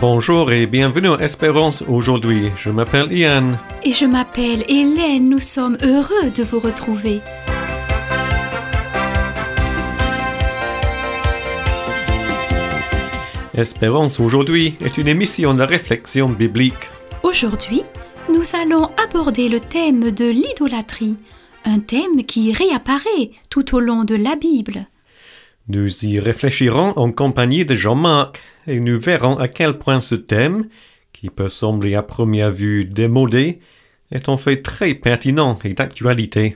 Bonjour et bienvenue à Espérance aujourd'hui. Je m'appelle Ian. Et je m'appelle Hélène. Nous sommes heureux de vous retrouver. Espérance aujourd'hui est une émission de réflexion biblique. Aujourd'hui, nous allons aborder le thème de l'idolâtrie, un thème qui réapparaît tout au long de la Bible. Nous y réfléchirons en compagnie de Jean-Marc et nous verrons à quel point ce thème, qui peut sembler à première vue démodé, est en fait très pertinent et d'actualité.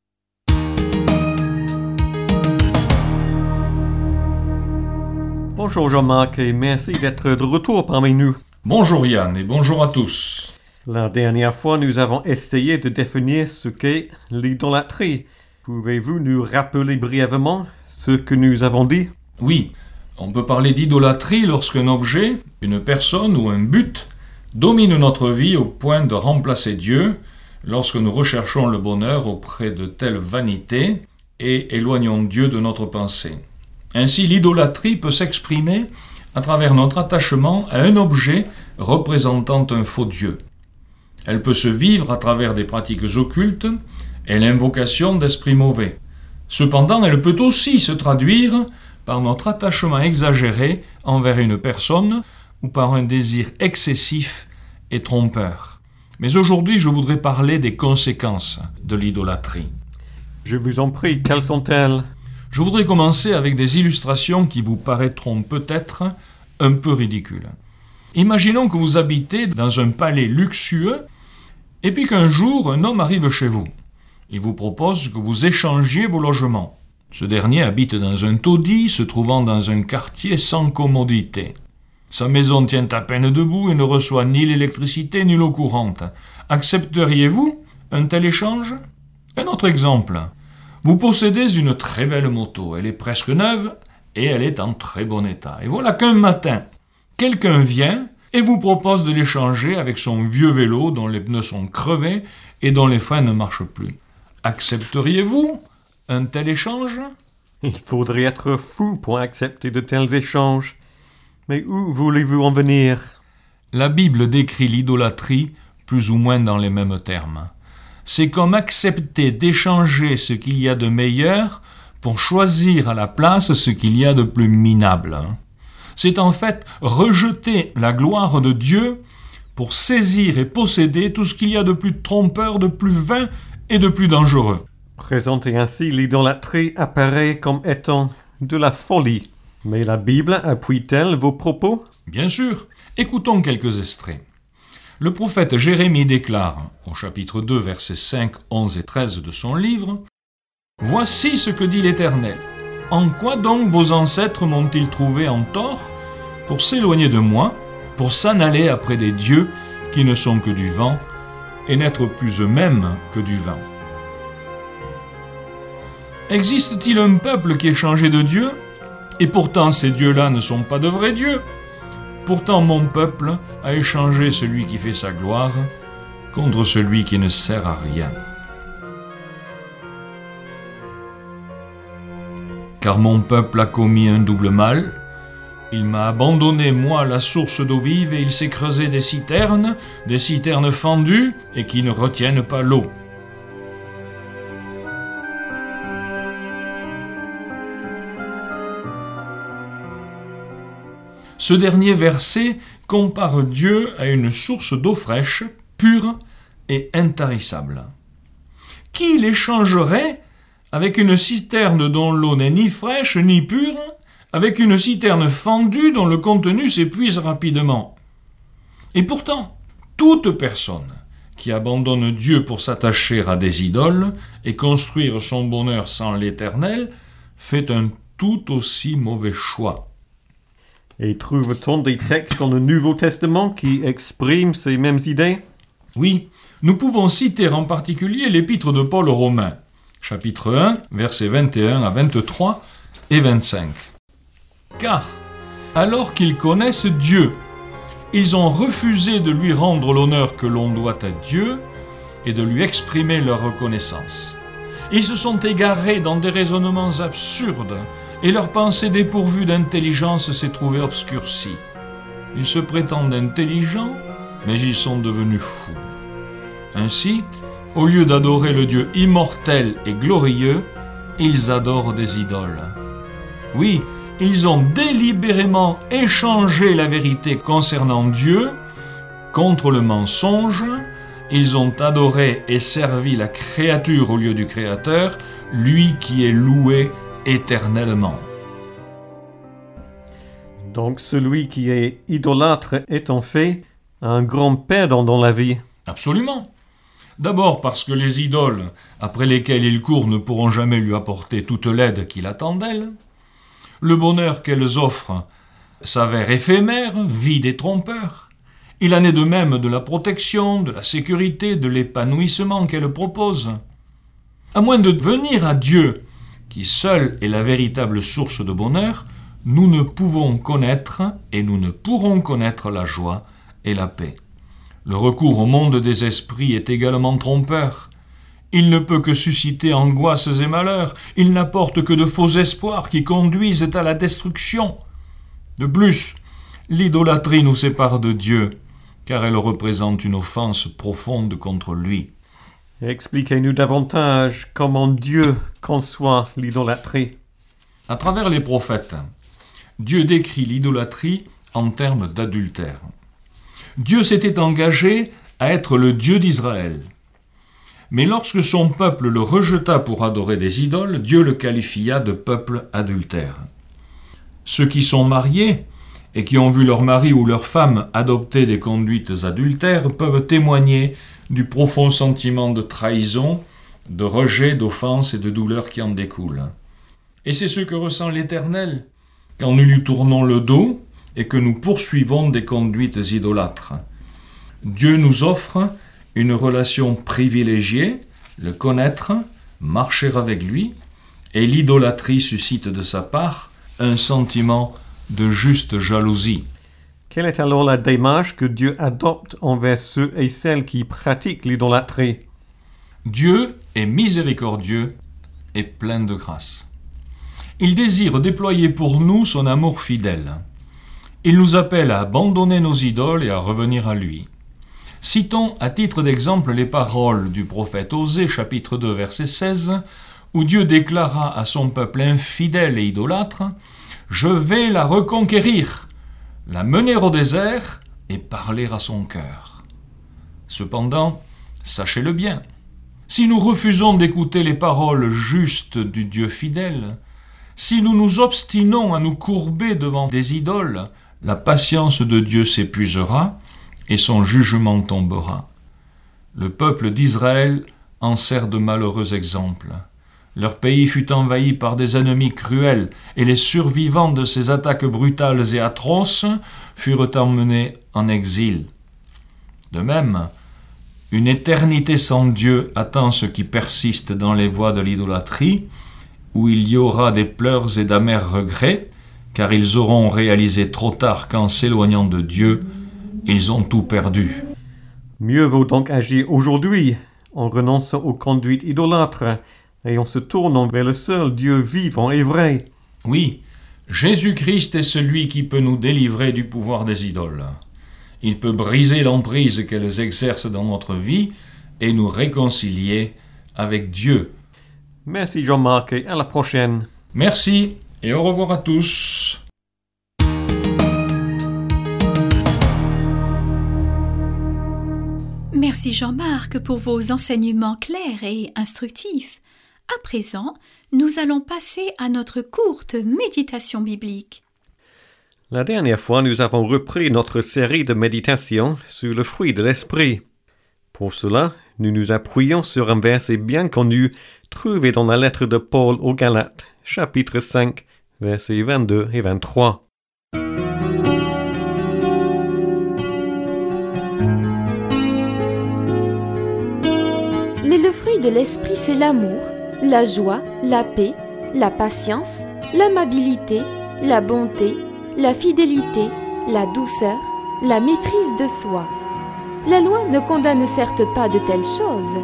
Bonjour Jean-Marc et merci d'être de retour parmi nous. Bonjour Yann et bonjour à tous. La dernière fois, nous avons essayé de définir ce qu'est l'idolâtrie. Pouvez-vous nous rappeler brièvement ce que nous avons dit? Oui, on peut parler d'idolâtrie lorsqu'un objet, une personne ou un but domine notre vie au point de remplacer Dieu, lorsque nous recherchons le bonheur auprès de telle vanité et éloignons Dieu de notre pensée. Ainsi, l'idolâtrie peut s'exprimer à travers notre attachement à un objet représentant un faux Dieu. Elle peut se vivre à travers des pratiques occultes et l'invocation d'esprits mauvais. Cependant, elle peut aussi se traduire par notre attachement exagéré envers une personne ou par un désir excessif et trompeur. Mais aujourd'hui, je voudrais parler des conséquences de l'idolâtrie. Je vous en prie, quelles sont-elles? Je voudrais commencer avec des illustrations qui vous paraîtront peut-être un peu ridicules. Imaginons que vous habitez dans un palais luxueux et puis qu'un jour, un homme arrive chez vous. Il vous propose que vous échangiez vos logements. Ce dernier habite dans un taudis se trouvant dans un quartier sans commodité. Sa maison tient à peine debout et ne reçoit ni l'électricité ni l'eau courante. Accepteriez-vous un tel échange? Un autre exemple. Vous possédez une très belle moto. Elle est presque neuve et elle est en très bon état. Et voilà qu'un matin, quelqu'un vient et vous propose de l'échanger avec son vieux vélo dont les pneus sont crevés et dont les freins ne marchent plus. Accepteriez-vous un tel échange? Il faudrait être fou pour accepter de tels échanges. Mais où voulez-vous en venir? La Bible décrit l'idolâtrie plus ou moins dans les mêmes termes. C'est comme accepter d'échanger ce qu'il y a de meilleur pour choisir à la place ce qu'il y a de plus minable. C'est en fait rejeter la gloire de Dieu pour saisir et posséder tout ce qu'il y a de plus trompeur, de plus vain et de plus dangereux. Présenter ainsi l'idolâtrie apparaît comme étant de la folie. Mais la Bible appuie-t-elle vos propos? Bien sûr. Écoutons quelques extraits. Le prophète Jérémie déclare, au chapitre 2, versets 5, 11 et 13 de son livre, « Voici ce que dit l'Éternel. En quoi donc vos ancêtres m'ont-ils trouvé en tort pour s'éloigner de moi, pour s'en aller après des dieux qui ne sont que du vent et n'être plus eux-mêmes que du vent. Existe-t-il un peuple qui est changé de Dieu? Et pourtant ces dieux-là ne sont pas de vrais dieux. Pourtant mon peuple a échangé celui qui fait sa gloire contre celui qui ne sert à rien. Car mon peuple a commis un double mal. Il m'a abandonné, moi, la source d'eau vive, et il s'est creusé des citernes fendues et qui ne retiennent pas l'eau. Ce dernier verset compare Dieu à une source d'eau fraîche, pure et intarissable. Qui l'échangerait avec une citerne dont l'eau n'est ni fraîche ni pure, avec une citerne fendue dont le contenu s'épuise rapidement? Et pourtant, toute personne qui abandonne Dieu pour s'attacher à des idoles et construire son bonheur sans l'Éternel fait un tout aussi mauvais choix. Et trouve-t-on des textes dans le Nouveau Testament qui expriment ces mêmes idées? Oui, nous pouvons citer en particulier l'épître de Paul aux Romains, chapitre 1, versets 21 à 23 et 25. Car, alors qu'ils connaissent Dieu, ils ont refusé de lui rendre l'honneur que l'on doit à Dieu et de lui exprimer leur reconnaissance. Ils se sont égarés dans des raisonnements absurdes et leur pensée dépourvue d'intelligence s'est trouvée obscurcie. Ils se prétendent intelligents, mais ils sont devenus fous. Ainsi, au lieu d'adorer le Dieu immortel et glorieux, ils adorent des idoles. Oui, ils ont délibérément échangé la vérité concernant Dieu contre le mensonge. Ils ont adoré et servi la créature au lieu du Créateur, lui qui est loué éternellement. Donc celui qui est idolâtre est en fait un grand perdant dans la vie. Absolument. D'abord parce que les idoles, après lesquelles il court, ne pourront jamais lui apporter toute l'aide qu'il attend d'elles. Le bonheur qu'elles offrent s'avère éphémère, vide et trompeur. Il en est de même de la protection, de la sécurité, de l'épanouissement qu'elles proposent. À moins de venir à Dieu, qui seul est la véritable source de bonheur, nous ne pouvons connaître et nous ne pourrons connaître la joie et la paix. Le recours au monde des esprits est également trompeur. Il ne peut que susciter angoisses et malheurs. Il n'apporte que de faux espoirs qui conduisent à la destruction. De plus, l'idolâtrie nous sépare de Dieu, car elle représente une offense profonde contre lui. Expliquez-nous davantage comment Dieu conçoit l'idolâtrie. À travers les prophètes, Dieu décrit l'idolâtrie en termes d'adultère. Dieu s'était engagé à être le Dieu d'Israël. Mais lorsque son peuple le rejeta pour adorer des idoles, Dieu le qualifia de peuple adultère. Ceux qui sont mariés et qui ont vu leur mari ou leur femme adopter des conduites adultères peuvent témoigner du profond sentiment de trahison, de rejet, d'offense et de douleur qui en découle. Et c'est ce que ressent l'Éternel quand nous lui tournons le dos et que nous poursuivons des conduites idolâtres. Dieu nous offre une relation privilégiée, le connaître, marcher avec lui, et l'idolâtrie suscite de sa part un sentiment de juste jalousie. Quelle est alors la démarche que Dieu adopte envers ceux et celles qui pratiquent l'idolâtrie? Dieu est miséricordieux et plein de grâce. Il désire déployer pour nous son amour fidèle. Il nous appelle à abandonner nos idoles et à revenir à lui. Citons à titre d'exemple les paroles du prophète Osée, chapitre 2, verset 16, où Dieu déclara à son peuple infidèle et idolâtre « Je vais la reconquérir, la mener au désert et parler à son cœur. » Cependant, sachez-le bien, si nous refusons d'écouter les paroles justes du Dieu fidèle, si nous nous obstinons à nous courber devant des idoles, la patience de Dieu s'épuisera et son jugement tombera. Le peuple d'Israël en sert de malheureux exemple. Leur pays fut envahi par des ennemis cruels et les survivants de ces attaques brutales et atroces furent emmenés en exil. De même, une éternité sans Dieu attend ceux qui persistent dans les voies de l'idolâtrie, où il y aura des pleurs et d'amers regrets, car ils auront réalisé trop tard qu'en s'éloignant de Dieu, ils ont tout perdu. Mieux vaut donc agir aujourd'hui, en renonçant aux conduites idolâtres et en se tournant vers le seul Dieu vivant et vrai. Oui, Jésus-Christ est celui qui peut nous délivrer du pouvoir des idoles. Il peut briser l'emprise qu'elles exercent dans notre vie et nous réconcilier avec Dieu. Merci Jean-Marc et à la prochaine. Merci et au revoir à tous. Merci Jean-Marc pour vos enseignements clairs et instructifs. À présent, nous allons passer à notre courte méditation biblique. La dernière fois, nous avons repris notre série de méditations sur le fruit de l'esprit. Pour cela, nous nous appuyons sur un verset bien connu trouvé dans la lettre de Paul aux Galates, chapitre 5, versets 22 et 23. Mais le fruit de l'esprit, c'est l'amour, la joie, la paix, la patience, l'amabilité, la bonté, la fidélité, la douceur, la maîtrise de soi. La loi ne condamne certes pas de telles choses.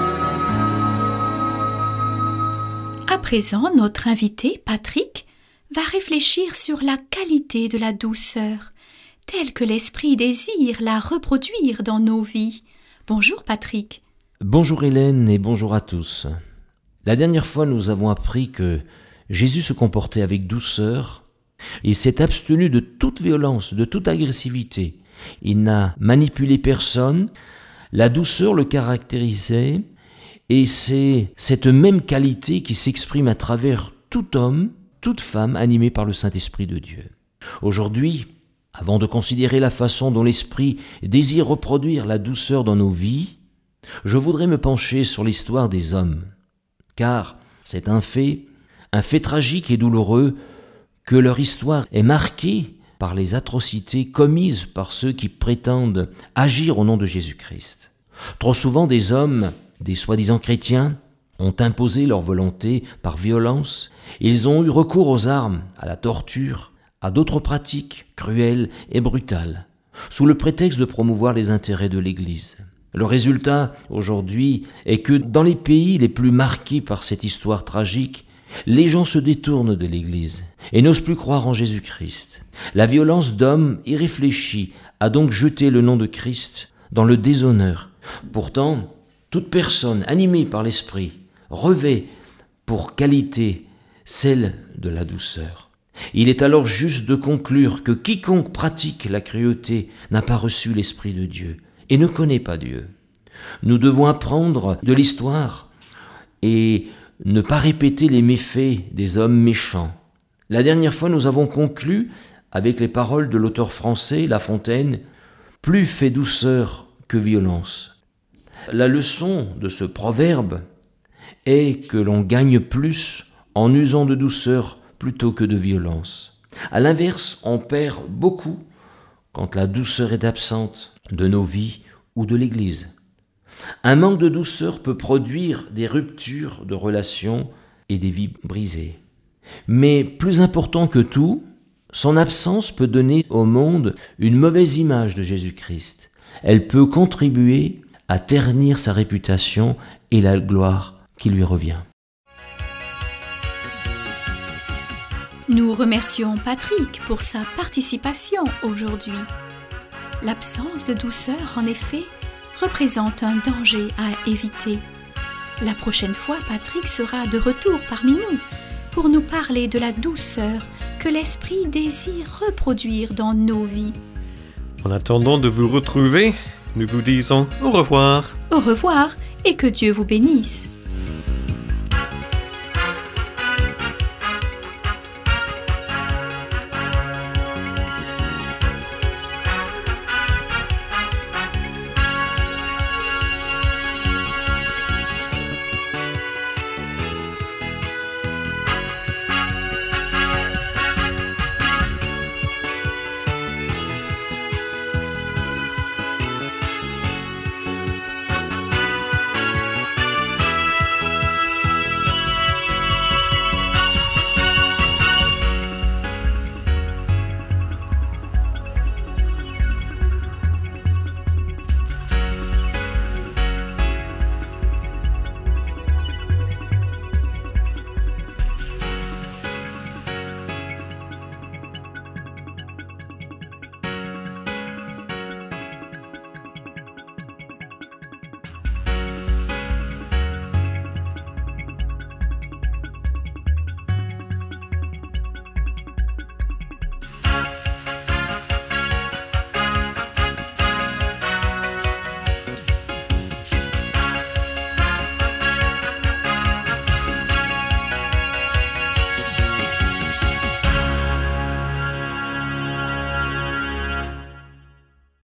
À présent, notre invité, Patrick, va réfléchir sur la qualité de la douceur, telle que l'Esprit désire la reproduire dans nos vies. Bonjour Patrick. Bonjour Hélène et bonjour à tous. La dernière fois, nous avons appris que Jésus se comportait avec douceur. Il s'est abstenu de toute violence, de toute agressivité. Il n'a manipulé personne. La douceur le caractérisait et c'est cette même qualité qui s'exprime à travers tout homme, toute femme animée par le Saint-Esprit de Dieu. Aujourd'hui, avant de considérer la façon dont l'Esprit désire reproduire la douceur dans nos vies, je voudrais me pencher sur l'histoire des hommes, car c'est un fait tragique et douloureux, que leur histoire est marquée par les atrocités commises par ceux qui prétendent agir au nom de Jésus-Christ. Trop souvent, des hommes, des soi-disant chrétiens, ont imposé leur volonté par violence. Ils ont eu recours aux armes, à la torture, à d'autres pratiques cruelles et brutales, sous le prétexte de promouvoir les intérêts de l'Église. Le résultat, aujourd'hui, est que dans les pays les plus marqués par cette histoire tragique, les gens se détournent de l'Église et n'osent plus croire en Jésus-Christ. La violence d'hommes irréfléchis a donc jeté le nom de Christ dans le déshonneur. Pourtant, toute personne animée par l'Esprit revêt pour qualité celle de la douceur. Il est alors juste de conclure que quiconque pratique la cruauté n'a pas reçu l'Esprit de Dieu et ne connaît pas Dieu. Nous devons apprendre de l'histoire et ne pas répéter les méfaits des hommes méchants. La dernière fois, nous avons conclu avec les paroles de l'auteur français La Fontaine, « Plus fait douceur que violence ». La leçon de ce proverbe est que l'on gagne plus en usant de douceur plutôt que de violence. À l'inverse, on perd beaucoup quand la douceur est absente de nos vies ou de l'Église. Un manque de douceur peut produire des ruptures de relations et des vies brisées. Mais plus important que tout, son absence peut donner au monde une mauvaise image de Jésus-Christ. Elle peut contribuer à ternir sa réputation et la gloire qui lui revient. Nous remercions Patrick pour sa participation aujourd'hui. L'absence de douceur, en effet, représente un danger à éviter. La prochaine fois, Patrick sera de retour parmi nous pour nous parler de la douceur que l'Esprit désire reproduire dans nos vies. En attendant de vous retrouver, nous vous disons au revoir. Au revoir et que Dieu vous bénisse.